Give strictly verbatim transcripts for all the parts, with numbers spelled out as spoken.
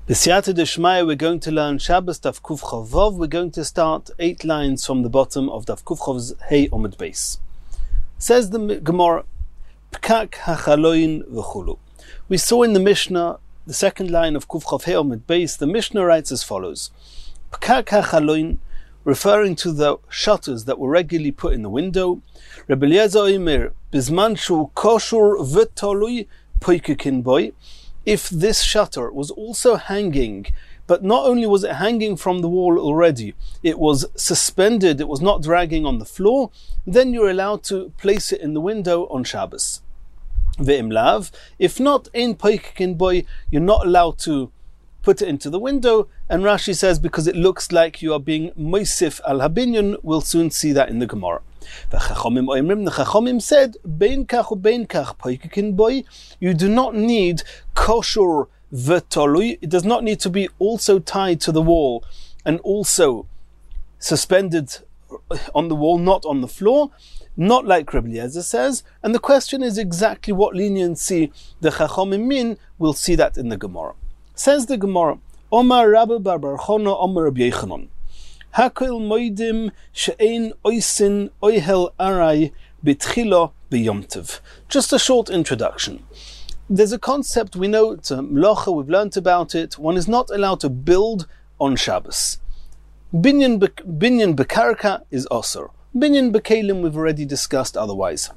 B'siyata d'shmaya, we're going to learn Shabbos Daf Kuf Chav Vav. We're going to start eight lines from the bottom of Daf Kuf Chav's Hey Omid Beis. Says the Gemara, Pkak hachaloin v'chulu. We saw in the Mishnah, the second line of Kuf Chav Hey Omid Beis, the Mishnah writes as follows: Pkak hachaloin, referring to the shutters that were regularly put in the window. Rebbe Eliezer Omer, Bizman shu koshur v'tolui poikekin boy. If this shutter was also hanging, but not only was it hanging from the wall already, it was suspended, it was not dragging on the floor, then you're allowed to place it in the window on Shabbos. Ve'im lav, if not, ein poikekin boy, you're not allowed to put it into the window, and Rashi says because it looks like you are being moisif al habinyan. We'll soon see that in the Gemara. The Chachamim Oimrim, the Chachamim said, Bein kach u bein kach poikekin boy, you do not need koshur v'tolui, it does not need to be also tied to the wall and also suspended on the wall, not on the floor, not like Rebbe Eliezer says. And the question is exactly what leniency the Chachamim mean. We'll see that in the Gemara. Says the Gemara, Omar Rabbi bar bar Chona Omar Rabbi Yechanan, Hakol moidim she'ein oisin oihel arai b'tchila b'yomtiv. Just a short introduction. There's a concept we know, it's a mlocha, we've learnt about it. One is not allowed to build on Shabbos. Binyan binyan b'karka is osur. Binyan b'kelim we've already discussed otherwise.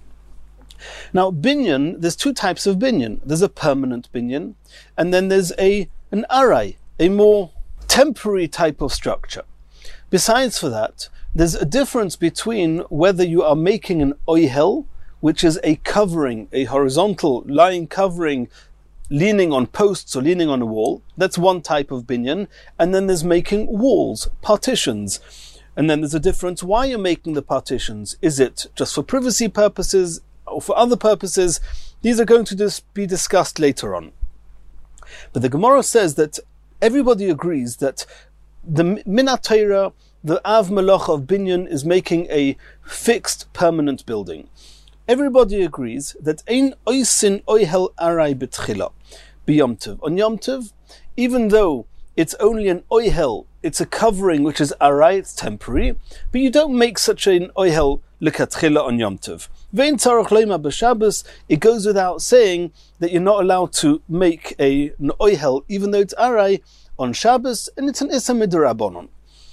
Now, binyan, there's two types of binyan. There's a permanent binyan, and then there's a an arai, a more temporary type of structure. Besides for that, there's a difference between whether you are making an oihel, which is a covering, a horizontal lying covering, leaning on posts or leaning on a wall. That's one type of binyan. And then there's making walls, partitions. And then there's a difference why you're making the partitions. Is it just for privacy purposes or for other purposes? These are going to dis- be discussed later on. But the Gemara says that everybody agrees that the Minat Torah, the Av Melacha of Binyan, is making a fixed, permanent building. Everybody agrees that Ein Oisin Oihel Arai B'tchila B'Yom Tov. On Yom Tov, even though it's only an Oihel, it's a covering which is Arai, it's temporary, but you don't make such an Oihel L'Katchila on Yom Tov. Ve'in Tzarech Leima B'Shabbos, it goes without saying that you're not allowed to make a, an Oihel, even though it's Arai, on Shabbos, and it's an Issa Midrabanon.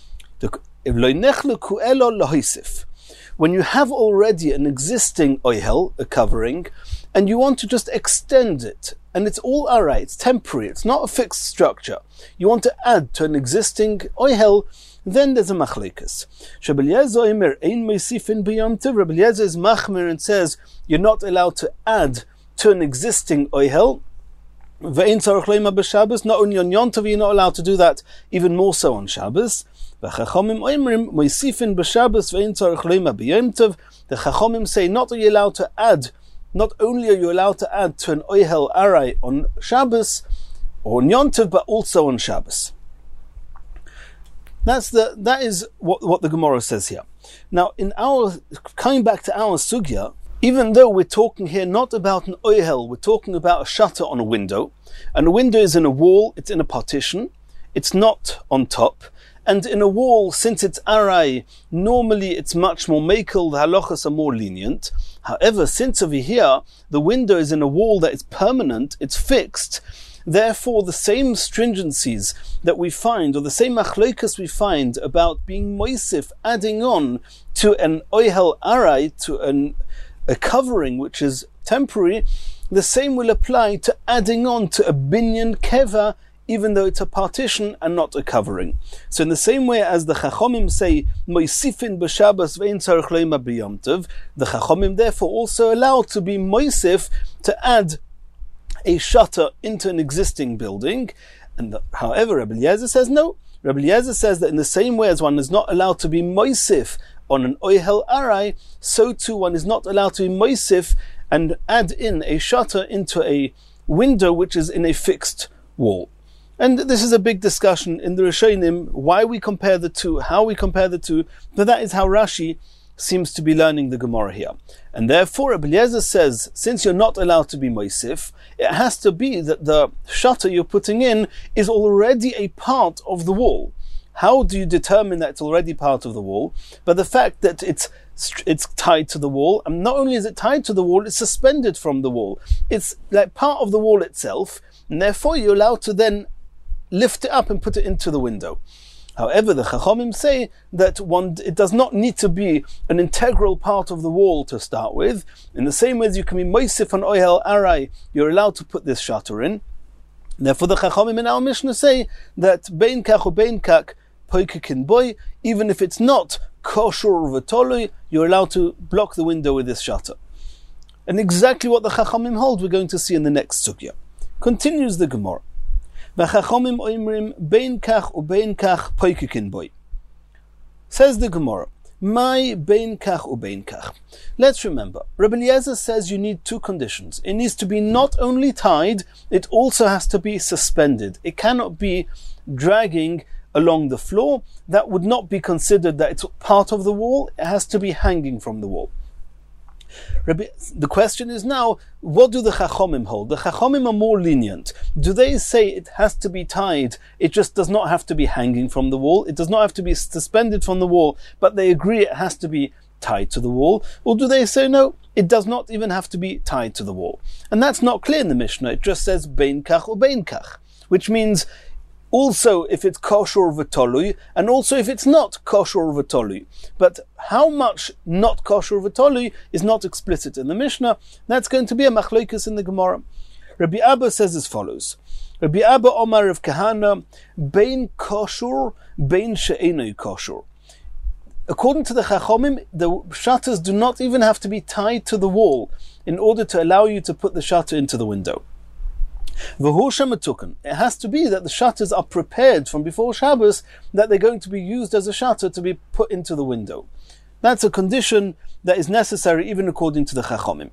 When you have already an existing oihel, a covering, and you want to just extend it, and it's all alright, it's temporary, it's not a fixed structure, you want to add to an existing oihel, then there's a machlekas. Rebbe Eliezer is machmir and says you're not allowed to add to an existing oihel. Not only on Yom Tov, you're not allowed to do that, even more so on Shabbos. The Chachamim say not are you allowed to add, not only are you allowed to add to an oihel arai on Shabbos or on Yom Tov, but also on Shabbos. That's the that is what, what the Gemara says here. Now, in our coming back to our sugya, even though we're talking here not about an oihel, we're talking about a shutter on a window, and a window is in a wall, it's in a partition, it's not on top, and in a wall, since it's arai, normally it's much more makel, the halachas are more lenient. However, since over here, the window is in a wall that is permanent, it's fixed, therefore the same stringencies that we find, or the same machlokas we find about being moisif, adding on to an oihel arai, to an a covering which is temporary, the same will apply to adding on to a binyan keva, even though it's a partition and not a covering. So in the same way as the Chachamim say, moisifin b'Shabbos ve'in tzarech leima b'Yom Tov, the Chachamim therefore also allow to be moisif, to add a shutter into an existing building. And the, however, Rebbe Eliezer says no. Rebbe Eliezer says that in the same way as one is not allowed to be moisif on an oihel arai, so too one is not allowed to be moisif and add in a shutter into a window which is in a fixed wall. And this is a big discussion in the Rishonim, why we compare the two, how we compare the two, but that is how Rashi seems to be learning the Gemara here. And therefore, Rabbi Eliezer says, since you're not allowed to be moisif, it has to be that the shutter you're putting in is already a part of the wall. How do you determine that it's already part of the wall? By the fact that it's it's tied to the wall, and not only is it tied to the wall, it's suspended from the wall. It's like part of the wall itself, and therefore you're allowed to then lift it up and put it into the window. However, the Chachamim say that one, it does not need to be an integral part of the wall to start with. In the same way as you can be moisif on Ohel Arai, you're allowed to put this shutter in. Therefore, the Chachamim in our Mishnah say that bein kach or bein kach poikekin boy, even if it's not kosher v'tolui, you're allowed to block the window with this shutter. And exactly what the Chachamim hold, we're going to see in the next sugya. Continues the Gemara. V'chachamim oimrim bein kach u bein kach poikekin boy. Says the Gemara, my bein kach u bein kach. Let's remember, Rabbi Eliezer says you need two conditions. It needs to be not only tied, it also has to be suspended. It cannot be dragging along the floor. That would not be considered that it's part of the wall. It has to be hanging from the wall. Rabbi, the question is now, what do the Chachamim hold? The Chachamim are more lenient. Do they say it has to be tied, it just does not have to be hanging from the wall, it does not have to be suspended from the wall, but they agree it has to be tied to the wall? Or do they say no, it does not even have to be tied to the wall? And that's not clear in the Mishnah. It just says bein kach or bein kach, which means also if it's kosher v'tolui, and also if it's not kosher v'tolui. But how much not kosher v'tolui is not explicit in the Mishnah. That's going to be a machlokes in the Gemara. Rabbi Abba says as follows. Rabbi Abba Omar of Kahana, bein kosher, bein she'enoi kosher. According to the Chachamim, the shutters do not even have to be tied to the wall in order to allow you to put the shutter into the window. It has to be that the shutters are prepared from before Shabbos, that they're going to be used as a shutter to be put into the window. That's a condition that is necessary even according to the Chachamim.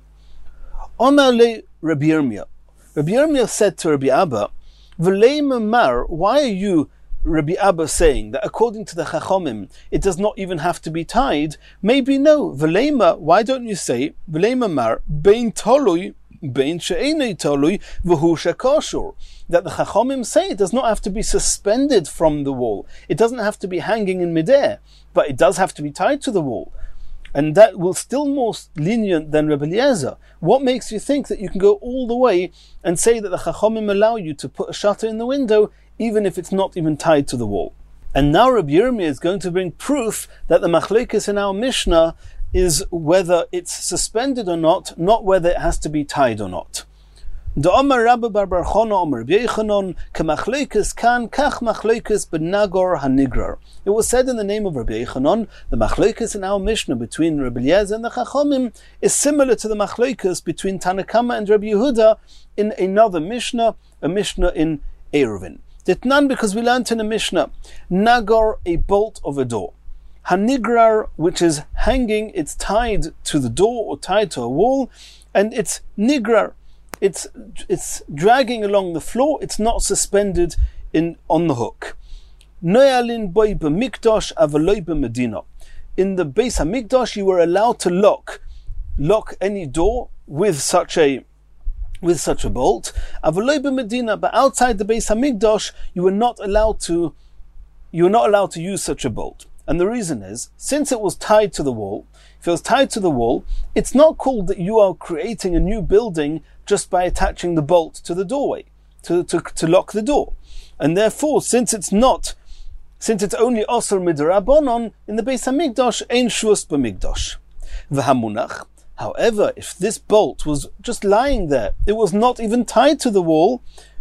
Omar le Rabbi Yirmiyah. Rabbi Yirmiyah said to Rabbi Abba, V'lei mamar, why are you, Rabbi Abba, saying that according to the Chachamim it does not even have to be tied? Maybe no. V'leima, why don't you say V'lei mamar bein tolui bein she'enei tolui v'hu shekosher, that the Chachamim say it does not have to be suspended from the wall. It doesn't have to be hanging in midair, but it does have to be tied to the wall. And that will still more lenient than Rabbi Eliezer. What makes you think that you can go all the way and say that the Chachamim allow you to put a shutter in the window even if it's not even tied to the wall? And now Rabbi Yirmiyah is going to bring proof that the machlokes in our Mishnah is whether it's suspended or not, not whether it has to be tied or not. The Omar Rabbi Bar Bar Chana Omar Rabbi Yechanon k'machlokes kan kach machlokes b'nagor hanigrar. It was said in the name of Rabbi Yechanon, the machlokes in our Mishnah between Rabbi Eliezer and the Chachamim is similar to the machlokes between Tanna Kama and Rabbi Yehuda in another Mishnah, a Mishnah in Eruvin. Ditnan, because we learned in a Mishnah, nagor, a bolt of a door. Hanigrar, which is hanging, it's tied to the door or tied to a wall, and it's nigrar, it's it's dragging along the floor, it's not suspended in on the hook. Noyalin boy b'mikdash avaloi b'medina. In the Beis Hamikdash, you were allowed to lock lock any door with such a with such a bolt. Avaloi b'medina, but outside the Beis Hamikdash, you were not allowed to you were not allowed to use such a bolt. And the reason is, since it was tied to the wall, if it was tied to the wall, it's not called that you are creating a new building just by attaching the bolt to the doorway, to, to, to lock the door. And therefore, since it's not, since it's only Osir Midrabanon, in the Beis Hamikdash, Ein Shuas B'Mikdash. V'hamunach. However, if this bolt was just lying there, it was not even tied to the wall,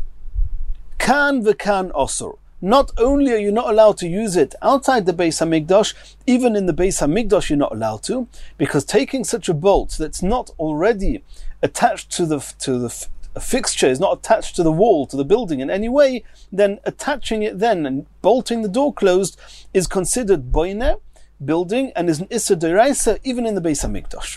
Kan v'kan Osir. Not only are you not allowed to use it outside the Beis Hamikdash, even in the Beis Hamikdash you're not allowed to, because taking such a bolt that's not already attached to the to the a fixture, is not attached to the wall, to the building in any way, then attaching it then and bolting the door closed is considered boine, building, and is an Issa D'Oraisa even in the Beis Hamikdash.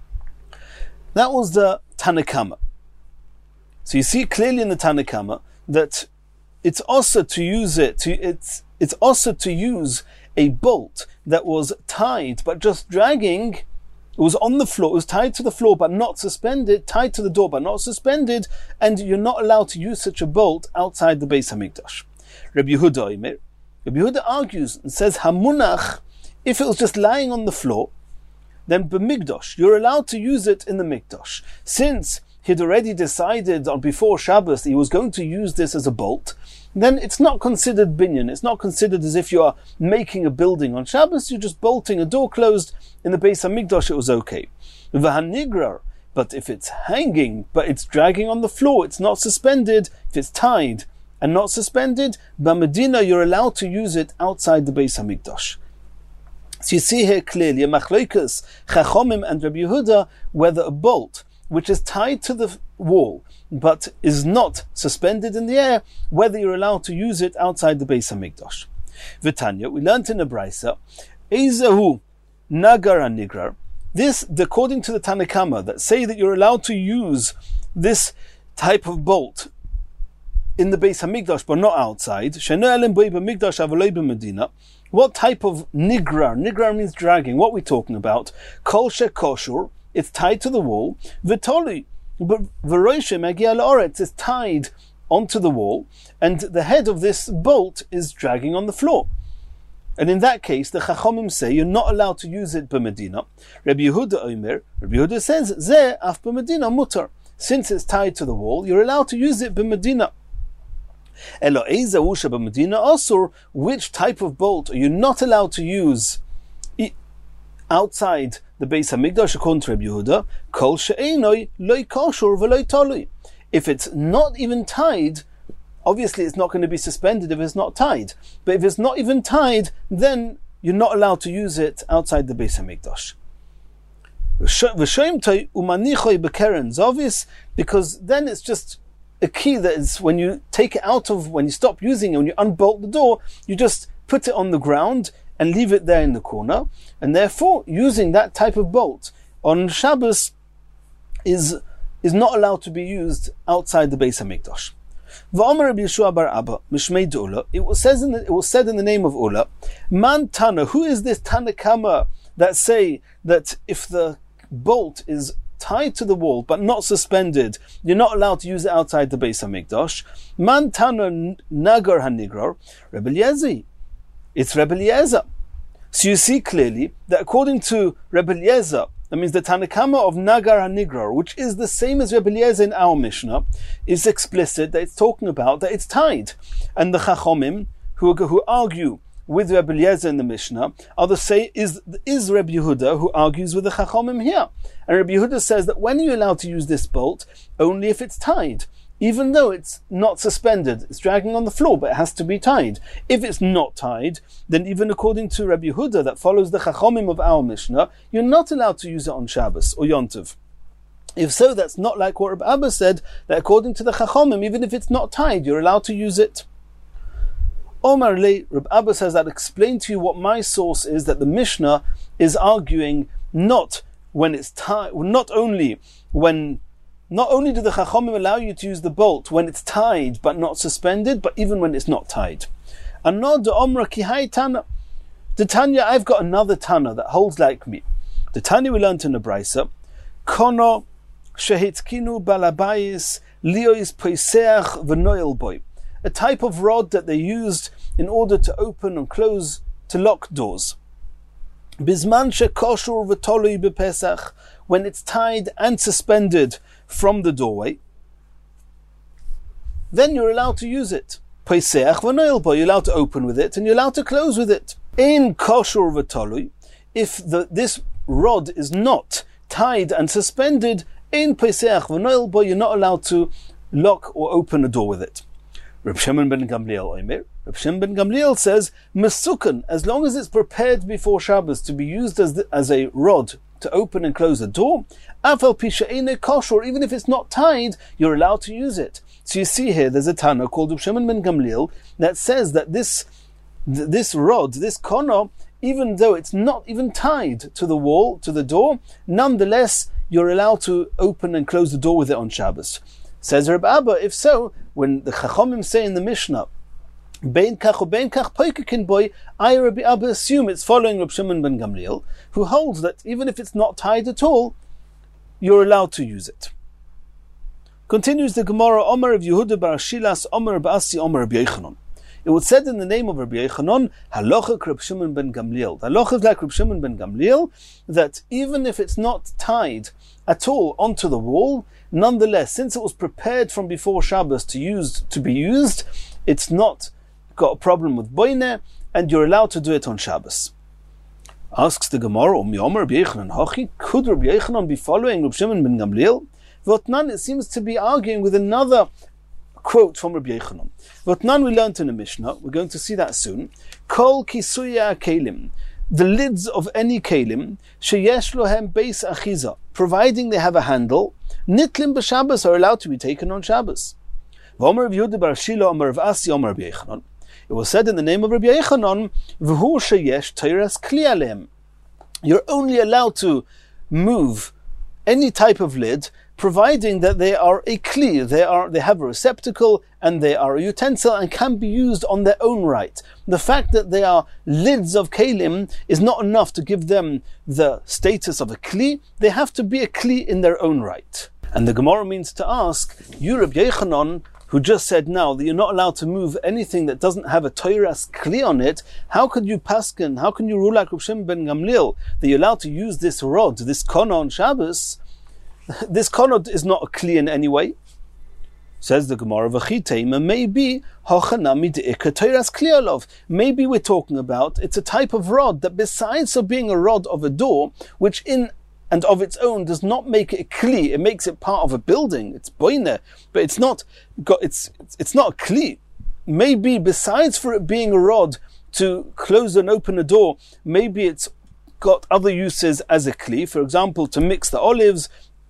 That was the Tanna Kama. So you see clearly in the Tanna Kama that it's also to use it, to, it's, it's also to use a bolt that was tied but just dragging, it was on the floor, it was tied to the floor but not suspended, tied to the door but not suspended, and you're not allowed to use such a bolt outside the Beis HaMikdash. Rabbi Yehuda Omer, Rabbi Yehuda argues and says, Hamunach, if it was just lying on the floor, then b'mikdash, you're allowed to use it in the mikdash. Since he'd already decided on before Shabbos that he was going to use this as a bolt, then it's not considered binyan. It's not considered as if you are making a building on Shabbos. You're just bolting a door closed. In the Beis HaMikdash, it was okay. V'hanigrar, but if it's hanging, but it's dragging on the floor, it's not suspended, if it's tied and not suspended, b'medina, you're allowed to use it outside the Beis HaMikdash. So you see here clearly a machlokas, Chachomim and Rabbi Yehuda, whether a bolt which is tied to the wall but is not suspended in the air, whether you're allowed to use it outside the Beis HaMikdash. V'tanya, we learnt in the Braisa, Eizahu Nagar HaNigrar, this, according to the Tanna Kama, that say that you're allowed to use this type of bolt in the Beis HaMikdash but not outside, Shena Elim Boi B'Mikdash Avaloi B'Medina. What type of nigrar? Nigrar means dragging. What are we talking about? Kol shekoshur, it's tied to the wall. V'toli, but v'roishe magia la'oretz, it's tied onto the wall, and the head of this bolt is dragging on the floor. And in that case, the Chachomim say you're not allowed to use it b'Medina. Rabbi Yehuda Omer, Rabbi Yehuda says, Zeh af b'Medina mutar. Since it's tied to the wall, you're allowed to use it b'Medina. Which type of bolt are you not allowed to use outside the Beis HaMikdash according to Rabbi Yehuda? Kol she'enoi loy koshur v'loy tolui. If it's not even tied, obviously it's not going to be suspended if it's not tied. But if it's not even tied, then you're not allowed to use it outside the Beis HaMikdash. V'shoim toi umanichoi b'keren. It's obvious because then it's just a key that is, when you take it out of, when you stop using it, when you unbolt the door, you just put it on the ground and leave it there in the corner. And therefore, using that type of bolt on Shabbos is is not allowed to be used outside the Beis HaMikdash. V'omer Rabbi Yeshua bar Abba, Mishmei d'Ula, it was said in the, it was said in the name of Ula, Man Tana, who is this Tanna Kama that say that if the bolt is tied to the wall but not suspended, you're not allowed to use it outside the Beis HaMikdash? Man Tana Nagar HaNigrar, Rebbe Eliezer. It's Rebbe Eliezer. So you see clearly that according to Rebbe Eliezer, that means the Tanna Kama of Nagar HaNigrar, which is the same as Rebbe Eliezer in our Mishnah, is explicit that it's talking about that it's tied. And the Chachomim, who, who argue with Rebbe Eliezer in the Mishnah, are the say is is Rebbe Yehuda, who argues with the Chachomim here. And Rebbe Yehuda says that when you're allowed to use this bolt, only if it's tied, even though it's not suspended, it's dragging on the floor, but it has to be tied. If it's not tied, then even according to Rebbe Yehuda, that follows the Chachomim of our Mishnah, you're not allowed to use it on Shabbos or Yom Tov. If so, that's not like what Rabbi Abba said, that according to the Chachomim, even if it's not tied, you're allowed to use it. Omar Le, Rabbi Abba says, I'll explain to you what my source is, that the Mishnah is arguing not when it's tied, not only when, not only do the Chachomim allow you to use the bolt when it's tied but not suspended, but even when it's not tied. And no de Omra Kihai Tana. The Tanya, I've got another Tana that holds like me. The Tanya we learned in the Braisa, Kono Shehitkinu Balabayis Liois Poiseach V'Noel Boy. A type of rod that they used in order to open and close, to lock doors. Bizman shekoshur v'tolui b'Pesach, when it's tied and suspended from the doorway, then you're allowed to use it. Poiseach v'noel bo, you're allowed to open with it and you're allowed to close with it. In koshur v'tolui, if the, this rod is not tied and suspended, in poiseach v'noel bo, you're not allowed to lock or open a door with it. Reb Shimon ben Gamliel Omer. Reb Shimon ben Gamliel says, Mesukan, as long as it's prepared before Shabbos to be used as the, as a rod to open and close a door, Afal Pishaine Koshor, even if it's not tied, you're allowed to use it. So you see here, there's a Tana called Reb Shimon ben Gamliel that says that this this rod, this kono, even though it's not even tied to the wall, to the door, nonetheless, you're allowed to open and close the door with it on Shabbos. Says Reb Abba, if so, when the Chachomim say in the Mishnah Bein kach or bein kach poikekin boy, I Rabbi Abba assume it's following Reb Shimon ben Gamliel, who holds that even if it's not tied at all, you're allowed to use it. Continues the Gemara, Omer of Yehuda bar Shilas, Omer Ba'asi, Omer Rabbi Yochanan. It was said in the name of Rabbi Yochanan, Halacha Reb Shimon ben Gamliel. The halacha is like Reb Shimon ben Gamliel, that even if it's not tied at all onto the wall, nonetheless, since it was prepared from before Shabbos to use to be used, it's not got a problem with boine, and you're allowed to do it on Shabbos. Asks the Gemara, Um Yomer Rabbi Yochanan Hachi, could Rabbi Yochanan be following Reb Shimon ben Gamliel? Votnan, it seems to be arguing with another quote from Rabbi Yochanan. Votnan we learned in the Mishnah, we're going to see that soon. Kol kisuya kelim, the lids of any kelim, sheyesh lohem beis achiza, providing they have a handle, nitlim b'Shabbos, are allowed to be taken on Shabbos. V'omer Rav Yehuda bar Shila, Omer Rav Asi, Omer Rabbi Yochanan. It was said in the name of Rabbi Yochanan, V'hu sheyesh teiras kli aleim. You're only allowed to move any type of lid, providing that they are a kli, they are they have a receptacle and they are a utensil and can be used on their own right. The fact that they are lids of kelim is not enough to give them the status of a kli. They have to be a kli in their own right. And the Gemara means to ask, you Rabbi Yochanan, who just said now that you're not allowed to move anything that doesn't have a Toiras Kli on it, how could you paskin, how can you rule like Reb Shimon ben Gamliel, that you're allowed to use this rod, this kono on Shabbos? This kono is not a Kli in any way. Says the Gemara, V'chitema, maybe hochanami de'ika Toiras Kli olov. Maybe we're talking about, it's a type of rod that besides of being a rod of a door, which in and of its own does not make it a kli, it makes it part of a building. It's boine, but it's not got it's it's not a kli. Maybe besides for it being a rod to close and open a door, maybe it's got other uses as a kli. For example, to mix the olives,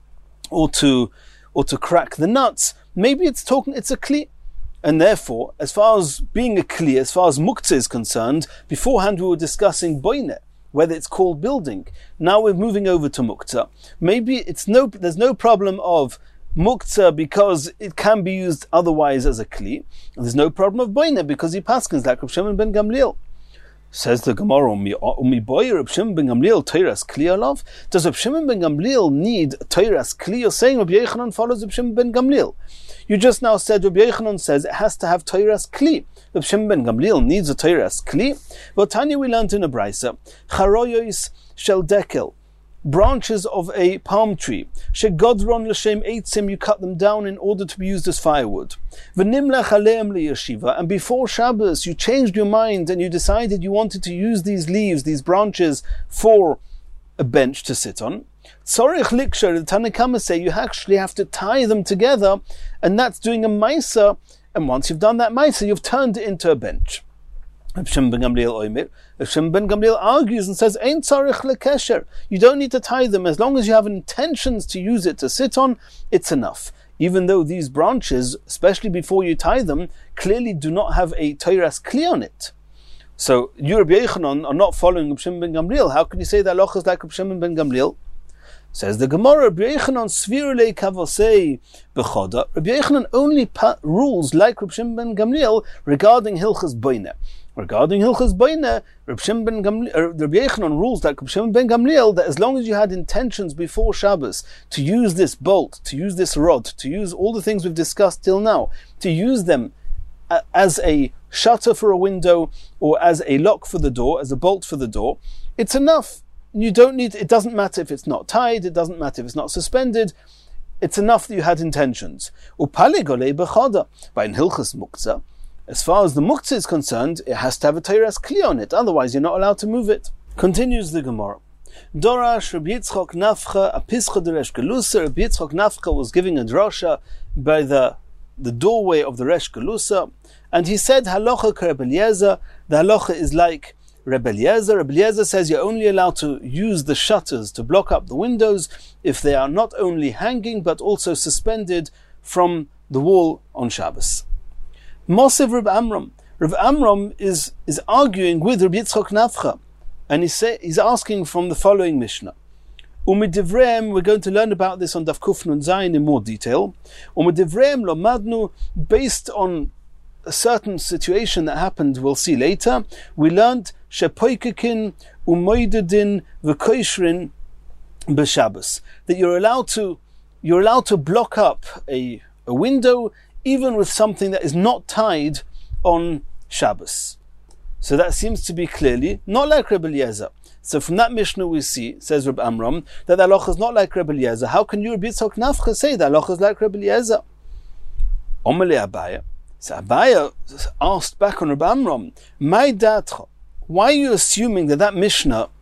or to or to crack the nuts. Maybe it's talking it's a kli. And therefore, as far as being a kli, as far as muktzah is concerned, beforehand we were discussing boine, whether it's called building. Now we're moving over to muktzah. Maybe it's no, there's no problem of muktzah because it can be used otherwise as a kli. And there's no problem of boine because he paskins like Reb Shimon ben Gamliel. Says the Gemara, Umi boy Reb Shimon ben Gamliel Teiras Kli alav? Does Reb Shimon ben Gamliel need Teiras Kli? You're saying Rabbi Yochanan follows Reb Shimon ben Gamliel. You just now said Rabbi Yochanan says it has to have Teiras Kli. Reb Shimon ben Gamliel needs a Teiras Kli. But Tanya we learned in a brisa, Charoyos shel dekel, branches of a palm tree. Shegodron l'shem eitzim, you cut them down in order to be used as firewood. V'nimlech aleim liyeshiva, and before Shabbos you changed your mind and you decided you wanted to use these leaves, these branches, for a bench to sit on. Tzorich liksher, the Tanna Kama say you actually have to tie them together, and that's doing a maisa, and once you've done that maisa, you've turned it into a bench. Reb Shimon ben Gamliel oimer. Reb Shimon ben Gamliel argues and says, "Ein tzarich lekesher." You don't need to tie them as long as you have intentions to use it to sit on. It's enough. Even though these branches, especially before you tie them, clearly do not have a Teiras Kli on it. So you, Rabbi Yochanan, are not following Reb Shimon ben Gamliel. How can you say that halacha is like Reb Shimon ben Gamliel? Says the Gemara, Rabbi Yochanan svirulei kavosei b'choda. Rabbi Yochanan only pa- rules like Reb Shimon ben Gamliel regarding hilchas boine. Regarding hilchas boine, Reb Shimon ben Gamliel, uh, Rabbi Yochanan rules like Reb Shimon ben Gamliel that as long as you had intentions before Shabbos to use this bolt, to use this rod, to use all the things we've discussed till now, to use them a- as a shutter for a window or as a lock for the door, as a bolt for the door, it's enough. You don't need, it doesn't matter if it's not tied, it doesn't matter if it's not suspended, it's enough that you had intentions. Upale golei b'choda, by in hilchas muktzah, as far as the muktzah is concerned, it has to have a Teiras Kli on it, otherwise you're not allowed to move it. Continues the Gemara. Dorash Rabbi Yitzchok Nafcha, a pischa de Resh Galusa. Rabbi Yitzchok Nafcha was giving a drasha by the, the doorway of the Resh Galusa, and he said, Halacha ka Rebbe Eliezer, the halacha is like Rebbe Eliezer. Rebbe Eliezer says you're only allowed to use the shutters to block up the windows if they are not only hanging but also suspended from the wall on Shabbos. Mosev Reb Amram. Reb Amram is, is arguing with Rabbi Yitzchok Nafcha, and he say, he's asking from the following Mishnah. Umidivreim, we're going to learn about this on Daf Kuf Nun Zayin in more detail. Umidivreim lomadnu, based on a certain situation that happened, we'll see later. We learned shepoikekin umoidedin v'koishrin b'Shabbos, that you're allowed to you're allowed to block up a, a window even with something that is not tied on Shabbos. So that seems to be clearly not like Rebbe Eliezer. So from that Mishnah we see, says Reb Amram, that the halacha is not like Rebbe Eliezer. How can you, Rebbe Yitzchok Nafcha, say that halacha is like Rebbe Eliezer? Omele Abaya. So Abaya asked back on Reb Amram, "My datcha, why are you assuming that that Mishnah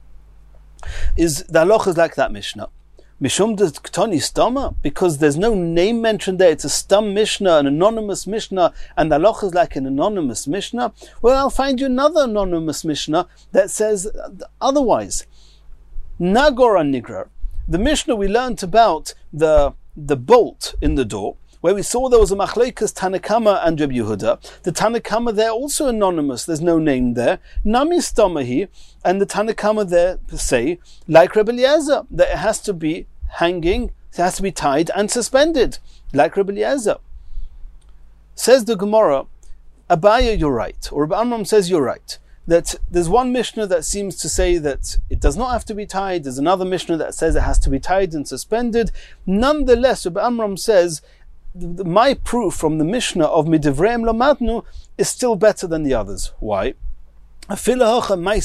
is the halacha is like that Mishnah? Mishum de Ktoni Stama, because there's no name mentioned there. It's a stum Mishnah, an anonymous Mishnah, and the halacha is like an anonymous Mishnah. Well, I'll find you another anonymous Mishnah that says otherwise. Nagor Nigrar, the Mishnah we learnt about the the bolt in the door, where we saw there was a machlekes Tanakama and Reb Yehuda. The Tanakama there also anonymous, there's no name there. Nami Stamahi, and the Tanakama there say, like Rebbe Eliezer, that it has to be hanging, it has to be tied and suspended, like Rebbe Eliezer. Says the Gemara, Abaya, you're right, or Rebbe Amram says you're right, that there's one Mishnah that seems to say that it does not have to be tied, there's another Mishnah that says it has to be tied and suspended. Nonetheless, Rebbe Amram says, my proof from the Mishnah of Midivreim Lamadnu is still better than the others. Why? In all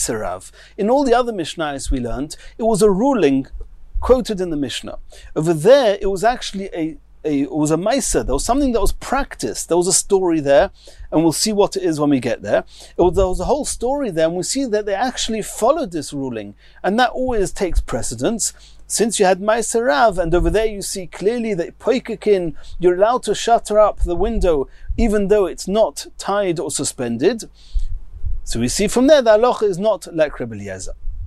the other Mishnahs we learned, it was a ruling quoted in the Mishnah. Over there, it was actually a, a it was a Meiser. There was something that was practiced. There was a story there, and we'll see what it is when we get there. It was, there was a whole story there, and we see that they actually followed this ruling, and that always takes precedence. Since you had Meiser Rav, and over there you see clearly that Poikekin, you're allowed to shutter up the window even though it's not tied or suspended. So we see from there that halacha is not like Rebbe Eliezer.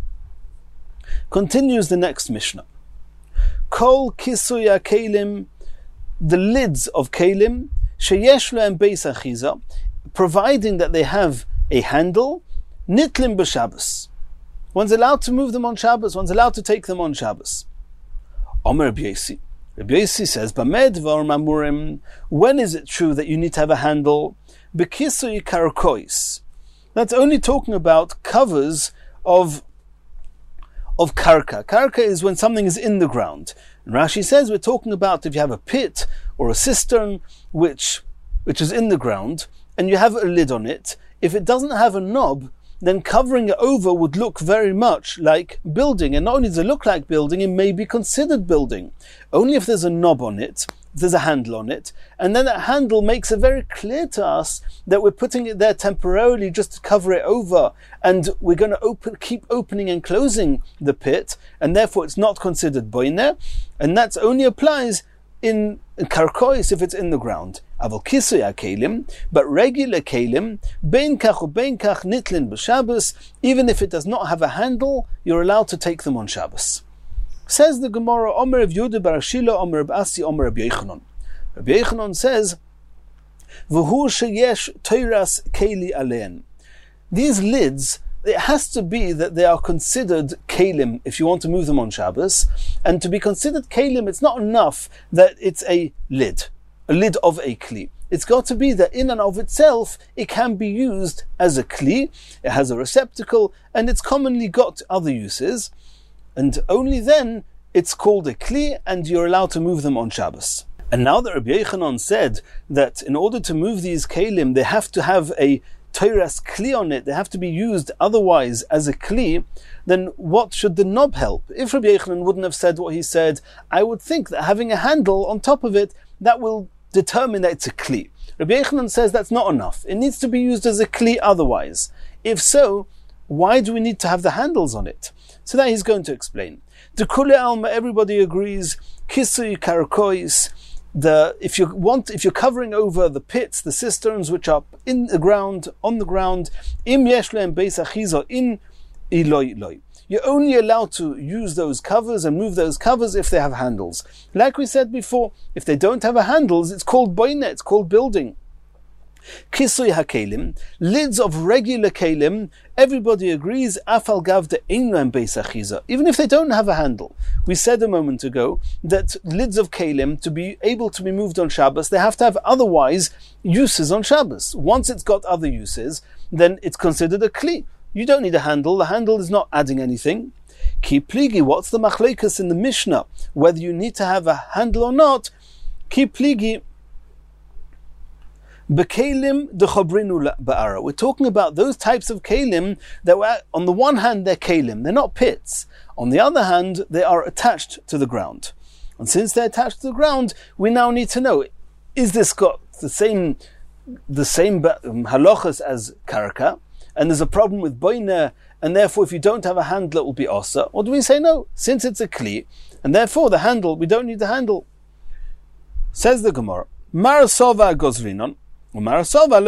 Continues the next Mishnah. Kol kisuya kelim, the lids of kelim, sheyesh lehem beis achiza, providing that they have a handle, nitlim b'Shabbos. One's allowed to move them on Shabbos. One's allowed to take them on Shabbos. Omer Rabbi Yosi. Rabbi Yosi says, "Bamed v'or mamurim." When is it true that you need to have a handle? Bekisui karkois. That's only talking about covers of of karka. Karka is when something is in the ground. And Rashi says we're talking about if you have a pit or a cistern which which is in the ground and you have a lid on it. If it doesn't have a knob, then covering it over would look very much like building. And not only does it look like building, it may be considered building. Only if there's a knob on it, if there's a handle on it, and then that handle makes it very clear to us that we're putting it there temporarily just to cover it over, and we're going to open, keep opening and closing the pit, and therefore it's not considered boiner, and that only applies in, in karkois if it's in the ground. Aval kisuya kelim, but regular kelim, bein kach u bein kach nitlin b'Shabbos, even if it does not have a handle, you're allowed to take them on Shabbos. Says the Gemara, Omer of Yehuda bar Shila, Omer of Asi, Omer of Yechanon. Rabbi Yechanon says, V'hu sheyesh teiras keli alein. These lids, it has to be that they are considered kelim if you want to move them on Shabbos, and to be considered kelim, it's not enough that it's a lid. A lid of a kli. It's got to be that in and of itself it can be used as a kli, it has a receptacle, and it's commonly got other uses, and only then it's called a kli and you're allowed to move them on Shabbos. And now that Rabbi Yechanan said that in order to move these kelim they have to have a teiras kli on it, they have to be used otherwise as a kli, then what should the knob help? If Rabbi Yechanan wouldn't have said what he said, I would think that having a handle on top of it, that will determine that it's a kli. Rabbi Yechanan says that's not enough. It needs to be used as a kli otherwise. If so, why do we need to have the handles on it? So that he's going to explain. The Kule Alma, everybody agrees, kisui karkois, the if you want if you're covering over the pits, the cisterns which are in the ground, on the ground, im yesh lehem beis achiza in iloi iloi. You're only allowed to use those covers and move those covers if they have handles. Like we said before, if they don't have a handles, it's called boinet, it's called building. Kisui hakelim, lids of regular kelim, everybody agrees, afal gav de einlam beis achiza, even if they don't have a handle. We said a moment ago that lids of kelim, to be able to be moved on Shabbos, they have to have otherwise uses on Shabbos. Once it's got other uses, then it's considered a kli. You don't need a handle, the handle is not adding anything. Ki pligi, what's the machleikus in the Mishnah, whether you need to have a handle or not? Ki pligi, Bekelim de chobrinu ba'ara. We're talking about those types of kelim that were, on the one hand, they're kelim, they're not pits. On the other hand, they are attached to the ground. And since they're attached to the ground, we now need to know, is this got the same the same halachas as karka? And there's a problem with boina, and therefore if you don't have a handle, it will be osa. Or do we say no? Since it's a kli, and therefore the handle, we don't need the handle. Says the Gemara, Marasova gozrinon. One man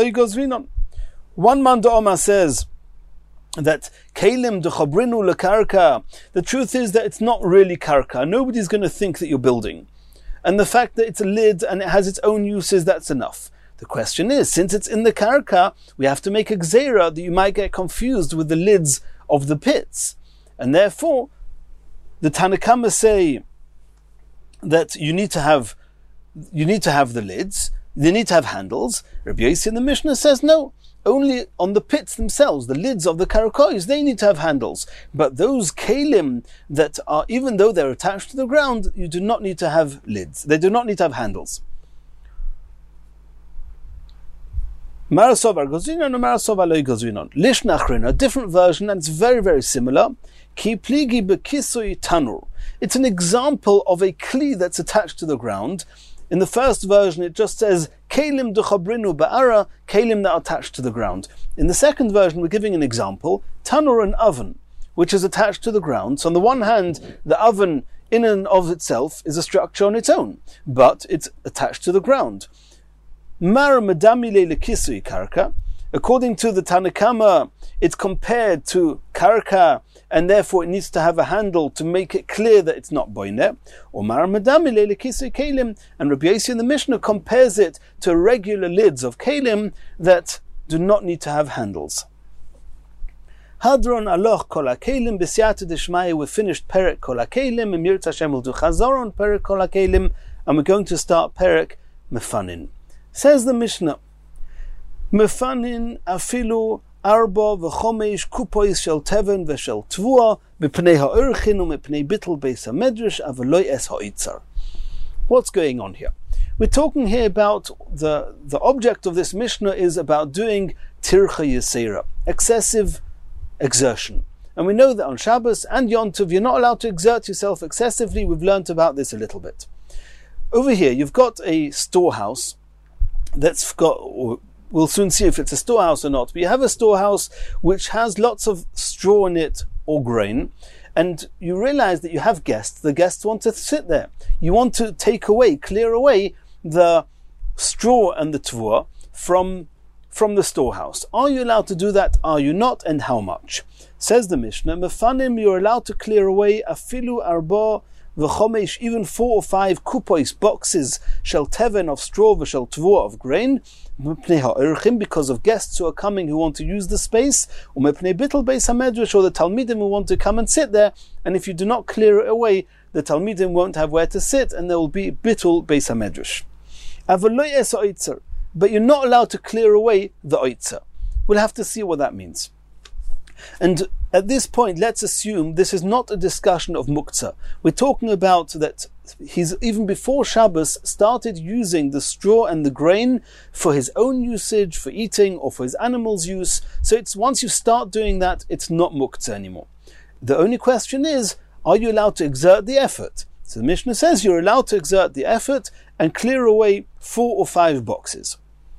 Da'oma says that kelim de chobrinu lekarka. The truth is that it's not really karka. Nobody's going to think that you're building. And the fact that it's a lid and it has its own uses, that's enough. The question is, since it's in the karka, we have to make a gzeira that you might get confused with the lids of the pits. And therefore, the Tanakama say that you need to have you need to have the lids. They need to have handles. Rabbi Yossi in the Mishnah says no. Only on the pits themselves, the lids of the karakois, they need to have handles. But those kelim that are, even though they're attached to the ground, you do not need to have lids. They do not need to have handles. Marasov ar gozrinon or Marasov aloi gozrinon. Lishnachrin, a different version, and it's very, very similar. Ki pligi bekisui tanur. It's an example of a kli that's attached to the ground. In the first version, it just says, Kelim de chobrinu ba'ara, kelim that are attached to the ground. In the second version, we're giving an example, tanur, an oven, which is attached to the ground. So on the one hand, the oven in and of itself is a structure on its own, but it's attached to the ground. Mar medamile lekisui karka. According to the Tanakama, it's compared to karka, and therefore it needs to have a handle to make it clear that it's not boineh. Or mar medamile lekisui kelim, and Rabbi Yossi in the Mishnah compares it to regular lids of kelim that do not need to have handles. Hadron aloch kol hakelim b'siyata d'shmaya. We finished Perek kol hakelim, and Mirz Hashem will do chazor on Perek kol hakelim, and we're going to start Perek mefanin. Says the Mishnah, mefanin afilu arba v'chomesh kupois shel teven v'shel tvua mipnei ha'orchin u'mipnei bittel beis hamedrash avaloi es ha'itzar. What's going on here? We're talking here about the the object of this Mishnah is about doing tircha yisera, excessive exertion. And we know that on Shabbos and Yom Tov you're not allowed to exert yourself excessively. We've learnt about this a little bit. Over here you've got a storehouse that's got, or we'll soon see if it's a storehouse or not, but you have a storehouse which has lots of straw in it or grain, and you realize that you have guests. The guests want to sit there. You want to take away, clear away the straw and the tvua from, from the storehouse. Are you allowed to do that? Are you not? And how much? Says the Mishnah, mefanim, you're allowed to clear away afilu arba v'chomesh, even four or five kupois, boxes, shel teven of straw, v'shel tvua of grain, mipnei ha'orchim, because of guests who are coming who want to use the space, or mipnei bittel beis hamedrash, or the talmidim who want to come and sit there, and if you do not clear it away, the talmidim won't have where to sit, and there will be bittul beis hamedrash. Avaloi es ha'oitzer, but you're not allowed to clear away the oitzer. We'll have to see what that means. And at this point, let's assume this is not a discussion of muktzah. We're talking about that he's, even before Shabbos, started using the straw and the grain for his own usage, for eating, or for his animals' use. So it's once you start doing that, it's not muktzah anymore. The only question is, are you allowed to exert the effort? So the Mishnah says you're allowed to exert the effort and clear away four or five boxes.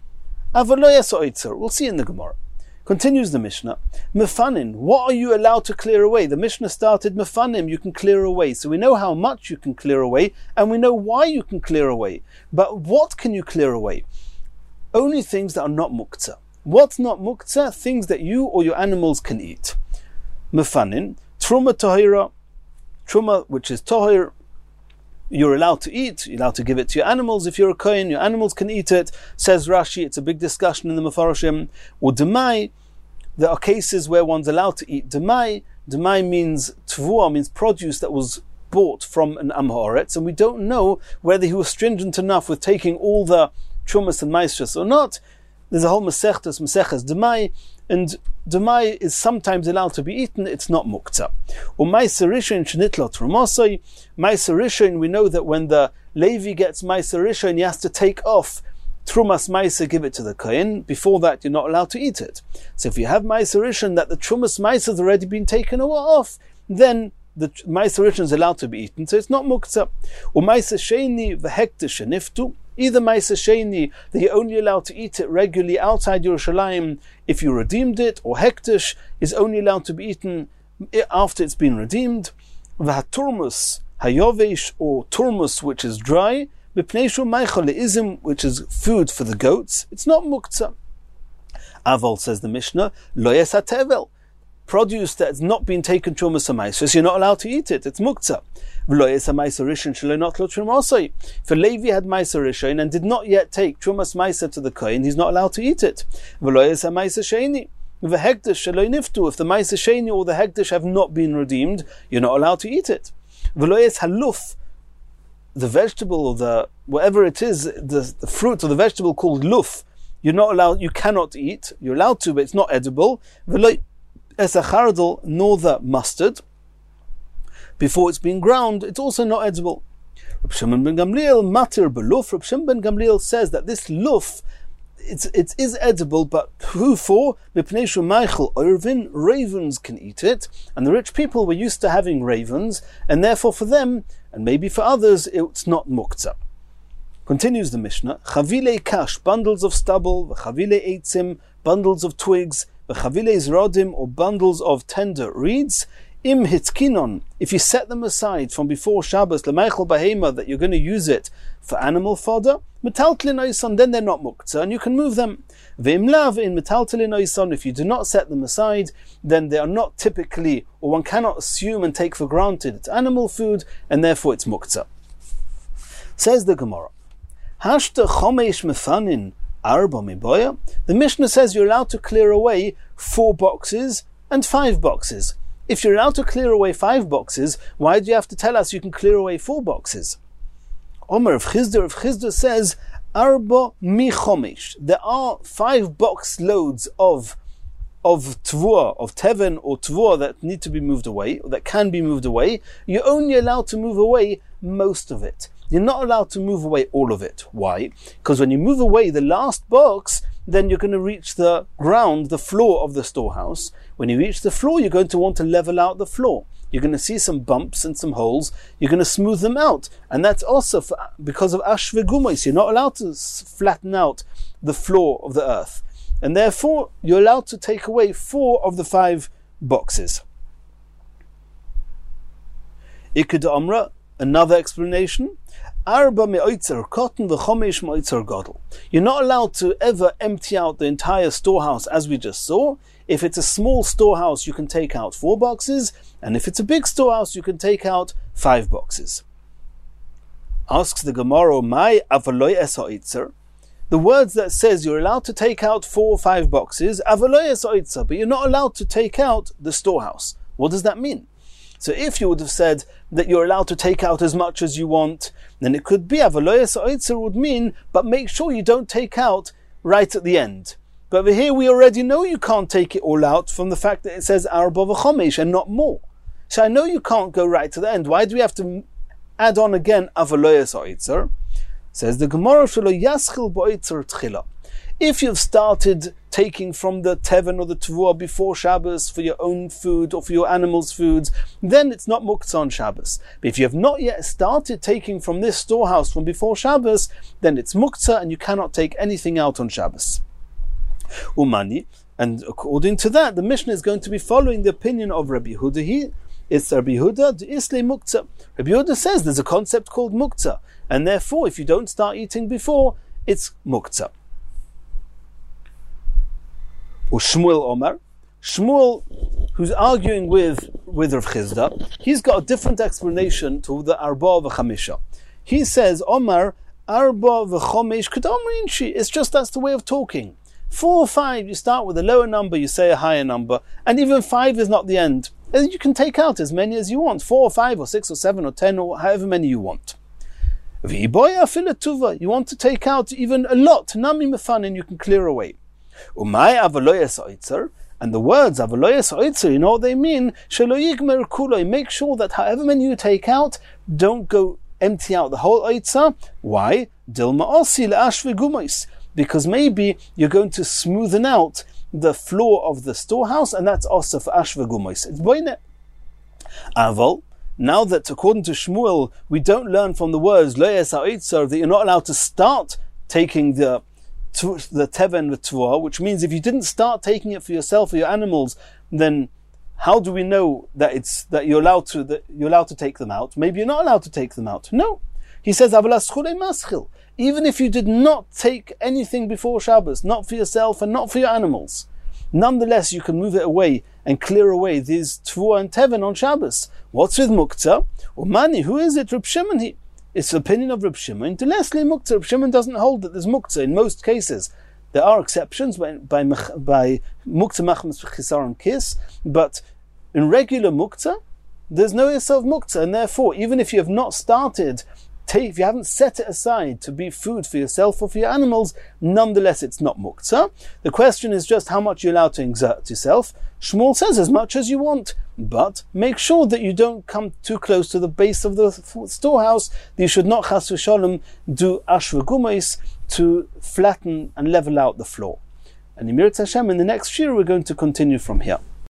We'll see in the Gemara. Continues the Mishnah, mefanin, what are you allowed to clear away? The Mishnah started mefanim, you can clear away. So we know how much you can clear away, and we know why you can clear away. But what can you clear away? Only things that are not muktzah. What's not muktzah? Things that you or your animals can eat. Mefanin, truma tahira, truma which is tahir, you're allowed to eat, you're allowed to give it to your animals. If you're a kohen, your animals can eat it. Says Rashi, it's a big discussion in the Mefarshim. Or demai, there are cases where one's allowed to eat demai. Demai means tvua, means produce that was bought from an Am Haaretz, and we don't know whether he was stringent enough with taking all the Trumas and Maisras or not. There's a whole Masechtas, Maseches Demai, and Demai is sometimes allowed to be eaten, it's not Muktzah. Or Meiser Rishon Shenitlot Ramosai, Meiser Rishon, we know that when the Levi gets Meiser Rishon, he has to take off Trumas Meiser, give it to the Kohen. Before that, you're not allowed to eat it. So if you have Meiser Rishon, that the Trumas Meiser has already been taken off, then the Meiser Rishon is allowed to be eaten, so it's not Muktzah. Or Meiser Sheni v'hektish Niftu, either Meiser Sheni, that you're only allowed to eat it regularly outside Yerushalayim if you redeemed it, or Hektish is only allowed to be eaten after it's been redeemed. V'haturmus hayovesh, or turmus, which is dry, b'pneishu meichel le'izim, which is food for the goats, it's not Muktzah. Aval, says the Mishnah, lo yes hatevel, produce that's not been taken to a Maisros, you're not allowed to eat it, it's Muktzah. If a Levi had Meiser Rishon and did not yet take Trumas Meiser to the Kohen, he's not allowed to eat it. If the Meiser Sheni or the Hektish have not been redeemed, you're not allowed to eat it. Haluf, the vegetable or the whatever it is, the, the fruit or the vegetable called luf, you're not allowed, you cannot eat, you're allowed to, but it's not edible. Esachardal, nor the mustard, before it's been ground, it's also not edible. Reb Shimon ben Gamliel matir beluf. Reb Shimon ben Gamliel says that this luf, it's, it is edible, but who for? B'pneishu Michael Irvin, ravens can eat it, and the rich people were used to having ravens, and therefore for them, and maybe for others, it's not muktzah. Continues the Mishnah, Chavile kash, bundles of stubble, Chavile eitzim, bundles of twigs, Chavile zrodim, or bundles of tender reeds, im hitkinon, if you set them aside from before Shabbos, l'meichel bahema, that you're going to use it for animal fodder, metaltlin oison, then they're not muktzah, and you can move them. Ve'im lav in metaltlin oison, if you do not set them aside, then they are not typically, or one cannot assume and take for granted, it's animal food, and therefore it's muktzah. Says the Gemara, Hashta chomesh mefanin arba miboya. The Mishnah says you're allowed to clear away four boxes and five boxes. If you're allowed to clear away five boxes, why do you have to tell us you can clear away four boxes? Omer of Chizda of Chizda says arba mi chomesh. There are five box loads of of tvua, of teven or tvua that need to be moved away, or that can be moved away. You're only allowed to move away most of it. You're not allowed to move away all of it. Why? Because when you move away the last box, then you're going to reach the ground, the floor of the storehouse. When you reach the floor, you're going to want to level out the floor. You're going to see some bumps and some holes. You're going to smooth them out. And that's also for, because of ash v'gumois. You're not allowed to flatten out the floor of the earth. And therefore, you're allowed to take away four of the five boxes. Iked Amra, another explanation. Arba me'oitzer cotton v'chomesh me'oitzer gadol. You're not allowed to ever empty out the entire storehouse as we just saw. If it's a small storehouse, you can take out four boxes, and if it's a big storehouse, you can take out five boxes. Asks the Gemara, "My avaloy es ha'oitzer." The words that says you're allowed to take out four or five boxes, avaloy es ha'oitzer, but you're not allowed to take out the storehouse. What does that mean? So if you would have said that you're allowed to take out as much as you want, then it could be avaloy es ha'oitzer would mean, but make sure you don't take out right at the end. But over here we already know you can't take it all out from the fact that it says arba v'chomesh and not more. So I know you can't go right to the end. Why do we have to add on again avaloy es ha'oitzer? Says the Gemara, shelo yaschil ba'oitzer tchila. If you've started taking from the teven or the tvua before Shabbos for your own food or for your animals' foods, then it's not muktzah on Shabbos. But if you have not yet started taking from this storehouse from before Shabbos, then it's muktzah and you cannot take anything out on Shabbos. Umani, and according to that, the Mishnah is going to be following the opinion of Rabbi Yehuda here. It's Rabbi Yehuda de Isle Muktzah. Rabbi Yehuda says there's a concept called muktzah, and therefore if you don't start eating before, it's muktzah. Or Shmuel Omar. Shmuel, who's arguing with, with Rav Chizda, he's got a different explanation to the Arba v'Chamisha. He says, Omar, Arba v'Chomesh Kedamrin Shi. It's just that's the way of talking. Four or five, you start with a lower number, you say a higher number, and even five is not the end. And you can take out as many as you want, four or five or six or seven or ten or however many you want. You want to take out even a lot, nami mefanin, you can clear away. Umay avaloyas oitzer, and the words avaloyas oitzer, you know what they mean? Sheloyigmer kuloi, make sure that however many you take out, don't go empty out the whole oitzer. Why? Dilma osi le'ashve gumois. Because maybe you're going to smoothen out the floor of the storehouse, and that's also for ashva gumois. It's boine. Aval, now that according to Shmuel, we don't learn from the words loyes ha'oitzer that you're not allowed to start taking the the teven v'tvuah, which means if you didn't start taking it for yourself or your animals, then how do we know that it's that you're allowed to that you're allowed to take them out? Maybe you're not allowed to take them out. No, he says even if you did not take anything before Shabbos, not for yourself and not for your animals, nonetheless you can move it away and clear away these Tvuah and Teven on Shabbos. What's with Muktzah? Or Mani, who is it? Reb Shimon. He, it's the opinion of Reb Shimon. To Leslie Muktzah, Reb Shimon doesn't hold that there's Muktzah in most cases. There are exceptions by by, by Muktzah Machmas Chisaron Kis, but in regular Muktzah, there's no Yisrael of Muktzah, and therefore, even if you have not started Take, if you haven't set it aside to be food for yourself or for your animals, nonetheless it's not muktzah. The question is just how much you're allowed to exert yourself. Shmuel says as much as you want, but make sure that you don't come too close to the base of the storehouse. You should not chas v'sholem do ashva gumois to flatten and level out the floor. And in Mirat Hashem, in the next year we're going to continue from here.